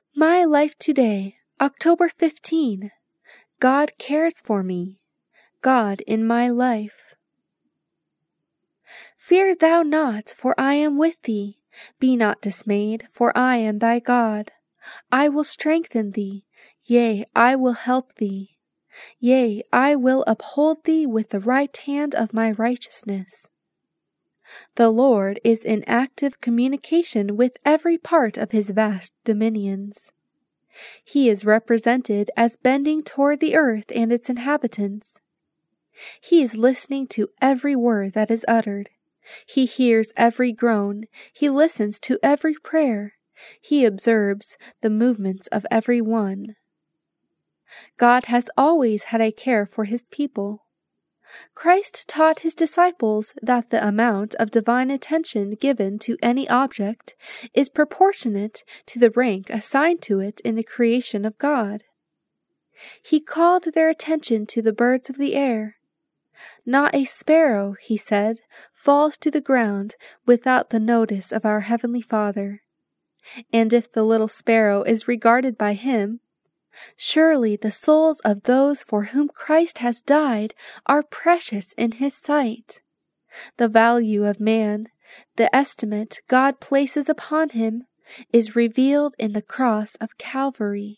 My life today, October 15. God cares for me. God in my life. Fear thou not, for I am with thee. Be not dismayed, for I am thy God. I will strengthen thee, yea, I will help thee. Yea, I will uphold thee with the right hand of my righteousness. The Lord is in active communication with every part of his vast dominions. He is represented as bending toward the earth and its inhabitants. He is listening to every word that is uttered. He hears every groan. He listens to every prayer. He observes the movements of every one. God has always had a care for his people. Christ taught his disciples that the amount of divine attention given to any object is proportionate to the rank assigned to it in the creation of God. He called their attention to the birds of the air. Not a sparrow, he said, falls to the ground without the notice of our Heavenly Father. And if the little sparrow is regarded by him, surely the souls of those for whom Christ has died are precious in his sight. The value of man, the estimate God places upon him, is revealed in the cross of Calvary.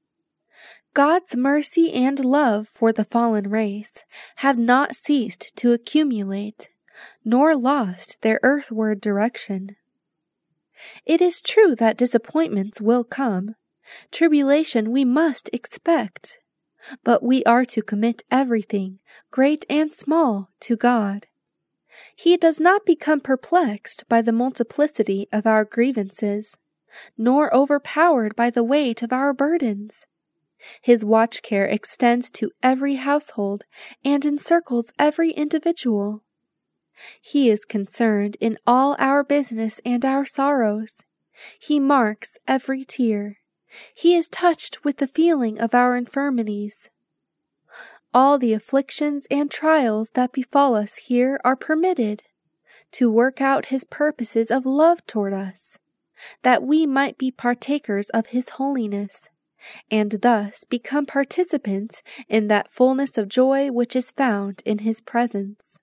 God's mercy and love for the fallen race have not ceased to accumulate, nor lost their earthward direction. It is true that disappointments will come. Tribulation we must expect, but we are to commit everything, great and small, to God. He does not become perplexed by the multiplicity of our grievances, nor overpowered by the weight of our burdens. His watch care extends to every household and encircles every individual. He is concerned in all our business and our sorrows. He marks every tear. He is touched with the feeling of our infirmities. All the afflictions and trials that befall us here are permitted to work out his purposes of love toward us, that we might be partakers of his holiness, and thus become participants in that fullness of joy which is found in his presence.